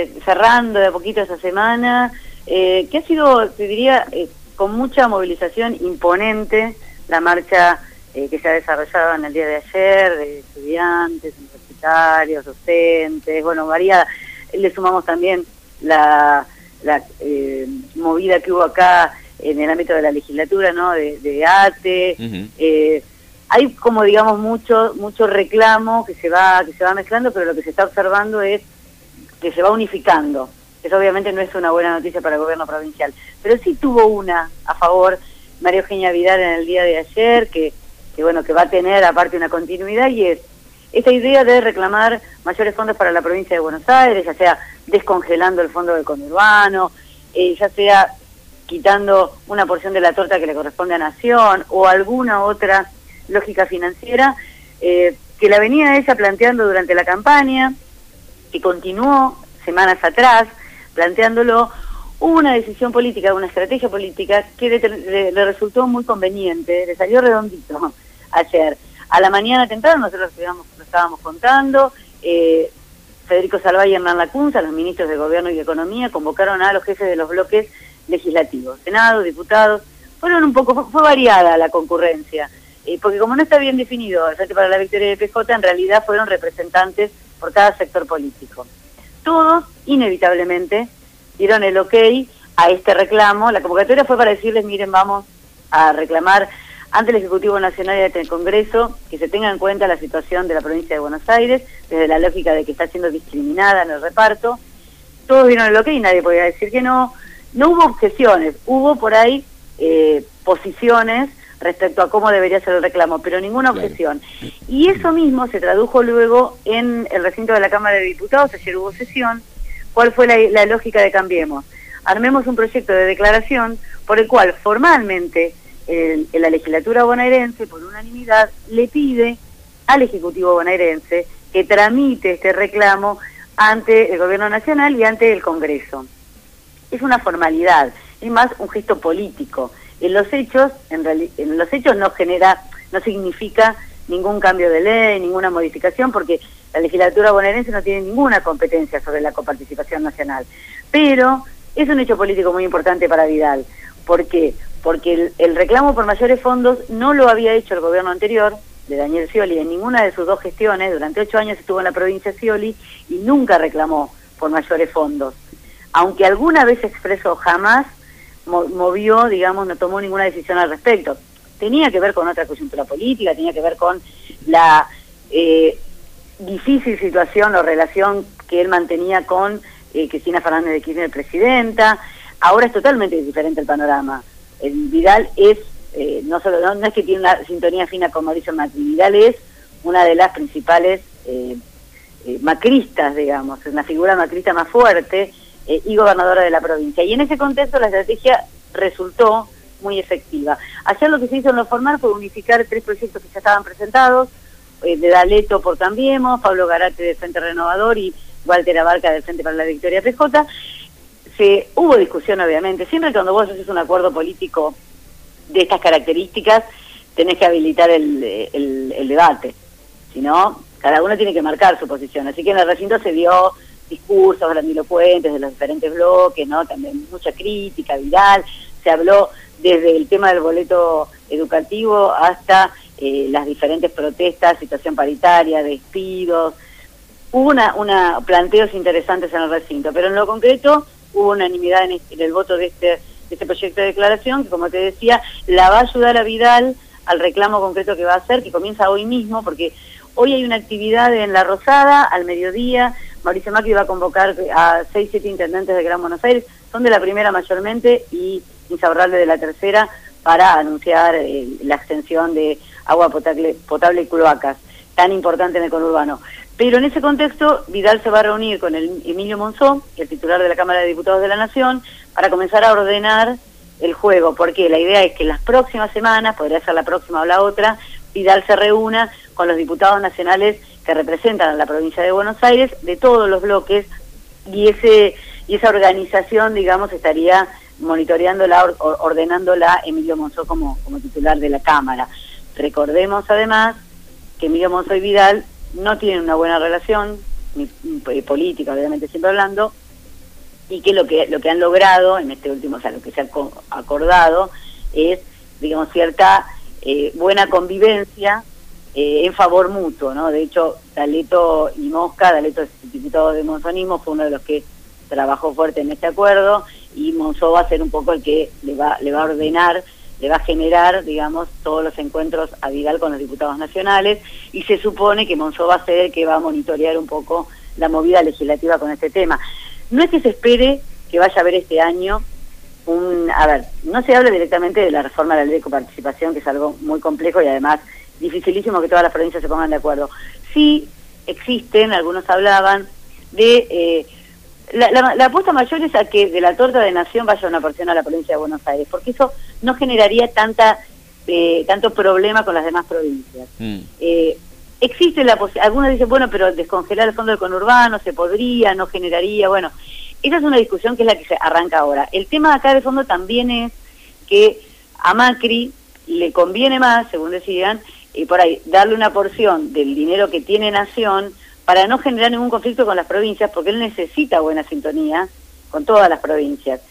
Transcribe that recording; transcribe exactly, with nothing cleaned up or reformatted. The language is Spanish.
eh, cerrando de a poquito esa semana, eh, que ha sido, te diría, eh, con mucha movilización imponente, la marcha eh, que se ha desarrollado en el día de ayer, de estudiantes, universitarios, docentes, bueno, variada. Le sumamos también la, la eh, movida que hubo acá en el ámbito de la legislatura, ¿no? De, de ATE. Uh-huh. eh, hay como, digamos, mucho mucho reclamo que se va que se va mezclando, pero lo que se está observando es que se va unificando. Eso obviamente no es una buena noticia para el gobierno provincial, pero sí tuvo una a favor María Eugenia Vidal en el día de ayer, que, que bueno, que va a tener aparte una continuidad, y es esta idea de reclamar mayores fondos para la provincia de Buenos Aires, ya sea descongelando el fondo del conurbano, eh, ya sea quitando una porción de la torta que le corresponde a Nación, o alguna otra lógica financiera, eh, que la venía ella planteando durante la campaña, que continuó semanas atrás, planteándolo. Hubo una decisión política, una estrategia política que le, le, le resultó muy conveniente, le salió redondito ayer. A la mañana temprano, nosotros lo, lo estábamos contando, eh, Federico Salvay y Hernán Lacunza, los ministros de Gobierno y de Economía, convocaron a los jefes de los bloques legislativos, Senado, diputados. Fueron un poco, fue, fue variada la concurrencia, eh, porque como no está bien definido el Frente para la Victoria de P J, en realidad fueron representantes por cada sector político. Todos, inevitablemente, dieron el ok a este reclamo. La convocatoria fue para decirles, miren, vamos a reclamar ante el Ejecutivo Nacional y ante el Congreso que se tenga en cuenta la situación de la provincia de Buenos Aires, desde la lógica de que está siendo discriminada en el reparto. Todos dieron el ok y nadie podía decir que no. No hubo objeciones, hubo por ahí eh, posiciones respecto a cómo debería ser el reclamo, pero ninguna objeción. Claro. Y eso mismo se tradujo luego en el recinto de la Cámara de Diputados. Ayer hubo sesión. ¿Cuál fue la, la lógica de Cambiemos? Armemos un proyecto de declaración por el cual formalmente el, la legislatura bonaerense, por unanimidad, le pide al Ejecutivo bonaerense que tramite este reclamo ante el Gobierno Nacional y ante el Congreso. Es una formalidad, es más un gesto político. En los hechos, en, en los hechos no genera, no significa ningún cambio de ley, ninguna modificación, porque la legislatura bonaerense no tiene ninguna competencia sobre la coparticipación nacional. Pero es un hecho político muy importante para Vidal. ¿Por qué? Porque el, el reclamo por mayores fondos no lo había hecho el gobierno anterior, de Daniel Scioli, en ninguna de sus dos gestiones. Durante ocho años estuvo en la provincia Scioli y nunca reclamó por mayores fondos. Aunque alguna vez expresó, jamás movió, digamos, no tomó ninguna decisión al respecto. Tenía que ver con otra coyuntura política, tenía que ver con la eh, difícil situación o relación que él mantenía con eh, Cristina Fernández de Kirchner, presidenta. Ahora es totalmente diferente el panorama. El Vidal es, eh, no solo no, no es que tiene una sintonía fina con Mauricio Macri, Vidal es una de las principales eh, eh, macristas, digamos, una figura macrista más fuerte, Eh, y gobernadora de la provincia. Y en ese contexto la estrategia resultó muy efectiva. Ayer lo que se hizo en lo formal fue unificar tres proyectos que ya estaban presentados, eh, de D'Aleto por Cambiemos, Pablo Garate del Frente Renovador y Walter Abarca del Frente para la Victoria P J. Se, hubo discusión, obviamente. Siempre cuando vos haces un acuerdo político de estas características, tenés que habilitar el, el, el debate. Si no, cada uno tiene que marcar su posición. Así que en el recinto se dio discursos grandilocuentes de los diferentes bloques, ¿no? También mucha crítica, Vidal. Se habló desde el tema del boleto educativo hasta eh, las diferentes protestas, situación paritaria, despidos. Hubo una, una planteos interesantes en el recinto, pero en lo concreto hubo unanimidad en, este, en el voto de este, de este proyecto de declaración, que como te decía, la va a ayudar a Vidal al reclamo concreto que va a hacer, que comienza hoy mismo, porque hoy hay una actividad en La Rosada, al mediodía. Mauricio Macri va a convocar a seis, siete intendentes de Gran Buenos Aires, son de la primera mayormente, y Insaurralde de la tercera, para anunciar eh, la extensión de agua potable, potable y cloacas, tan importante en el conurbano. Pero en ese contexto, Vidal se va a reunir con el Emilio Monzó, el titular de la Cámara de Diputados de la Nación, para comenzar a ordenar el juego, porque la idea es que en las próximas semanas, podría ser la próxima o la otra, Vidal se reúna con los diputados nacionales que representan a la provincia de Buenos Aires, de todos los bloques, y ese y esa organización, digamos, estaría monitoreándola, or, ordenándola Emilio Monzó como, como titular de la Cámara. Recordemos además que Emilio Monzó y Vidal no tienen una buena relación, ni, ni política, obviamente siempre hablando, y que lo que lo que han logrado en este último, o sea, lo que se ha acordado es, digamos, cierta eh, buena convivencia eh, en favor mutuo, ¿no? De hecho, D'Aleto y Mosca, D'Aleto es diputado de monzonismo, fue uno de los que trabajó fuerte en este acuerdo, y Monzó va a ser un poco el que le va, le va a ordenar, le va a generar, digamos, todos los encuentros a Vidal con los diputados nacionales, y se supone que Monzó va a ser el que va a monitorear un poco la movida legislativa con este tema. No es que se espere que vaya a haber este año un... A ver, no se habla directamente de la reforma de la ley de coparticipación, que es algo muy complejo y además dificilísimo que todas las provincias se pongan de acuerdo. Sí existen, algunos hablaban, de... Eh, la, la, la apuesta mayor es a que de la torta de nación vaya una porción a la provincia de Buenos Aires, porque eso no generaría tanta eh, tanto problema con las demás provincias. Mm. Eh, existe la posibilidad, algunos dicen, bueno, pero descongelar el fondo del conurbano se podría, no generaría, bueno, esa es una discusión que es la que se arranca ahora. El tema acá de fondo también es que a Macri le conviene más, según decían, eh, por ahí, darle una porción del dinero que tiene Nación para no generar ningún conflicto con las provincias, porque él necesita buena sintonía con todas las provincias.